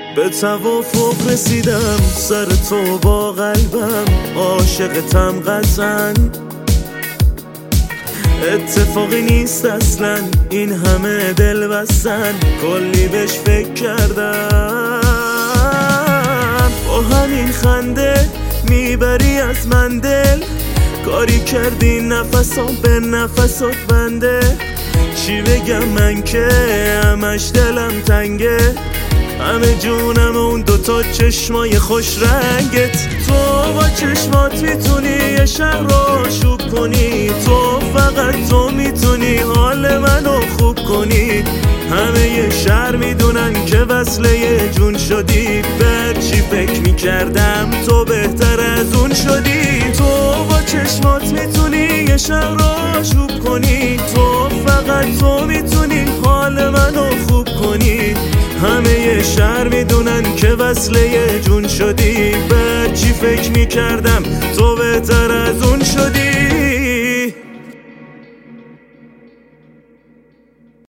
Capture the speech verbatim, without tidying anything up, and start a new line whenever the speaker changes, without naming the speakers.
به توافق رسیدم سر تو با قلبم عاشقتم قطعاً. اتفاقی نیست اصلا این همه دل بستن، کلی بهش فکر کردم. با همین خنده میبری از من دل، کاری کردی نفسام به نفسات بنده. چی بگم من که همش دلم تنگه، همه جونم اون دوتا چشمای خوش رنگت. تو با چشمات میتونی یه شهر رو آشوب کنی، تو فقط تو میتونی حال منو خوب کنی. همه یه شهر میدونن که وصله یه جون شدی، بر چی فکر میکردم تو بهتر از اون شدی. تو با چشمات میتونی یه شهر رو آشوب کنی، تو فقط تو میتونی حال منو خوب کنی. همه یه شهر میدونن که وصله یه جون شدی، بر چی فکر میکردم تو بهتر از اون